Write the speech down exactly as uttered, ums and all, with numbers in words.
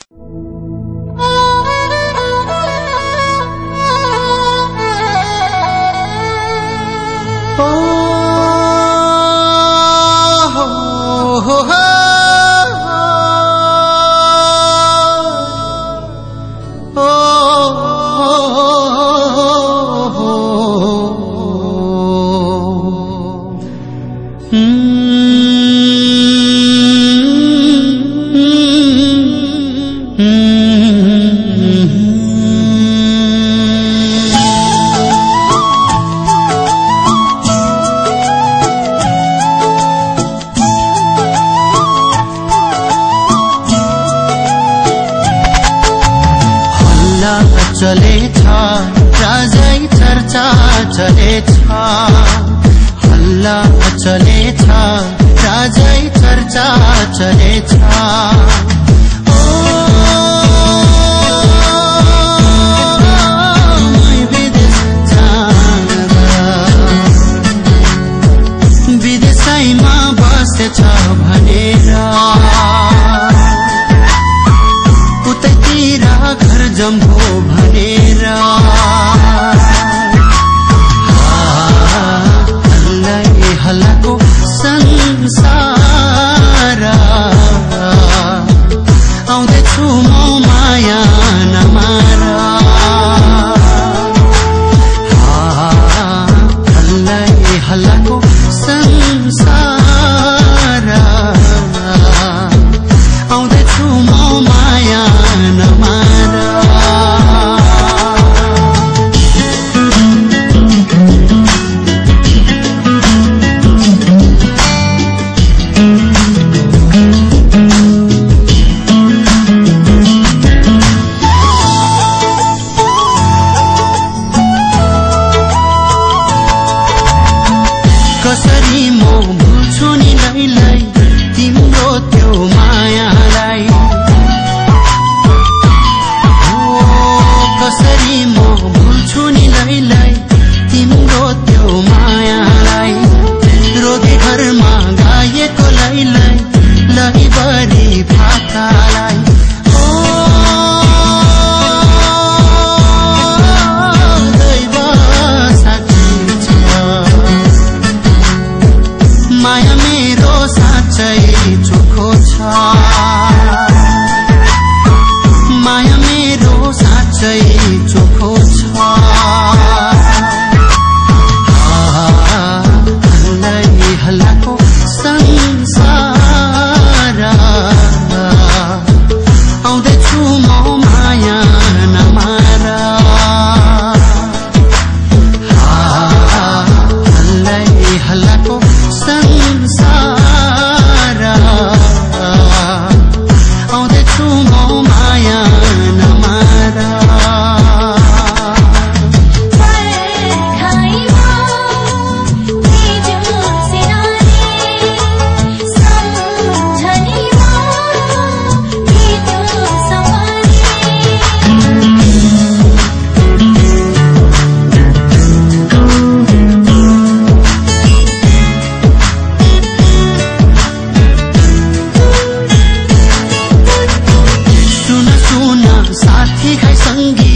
चलेछ राजै चर्चा चलेछ हल्ला चलेछ राजै चर्चा चलेछ विदेशैमा बसेछ भनेर उतैतिर घर जम्भो भनेर हल्लै हल्लाको संसार आउँदैछु म माया नमार हल्लै हल्लाको संसार आउँदैछु म माया नमार कसरी म भुल्छु नि लैलै तिम्रो त्यो मायालाई कसरी म भुल्छु नि लैलै तिम्रो त्यो मायालाई रोगी घरमा गाएको लैलै लैबरी फाकालाई दैव साक्षी छ माया मेरो साँच्चै चोखो छ माया मेरो साँच्चै चोखो छ हल्लै हल्लाको संसार आउँदैछु म माया नमार हल्लै हल्लाको संसार आउँदैछु म माया नमार साथी खाइ संगी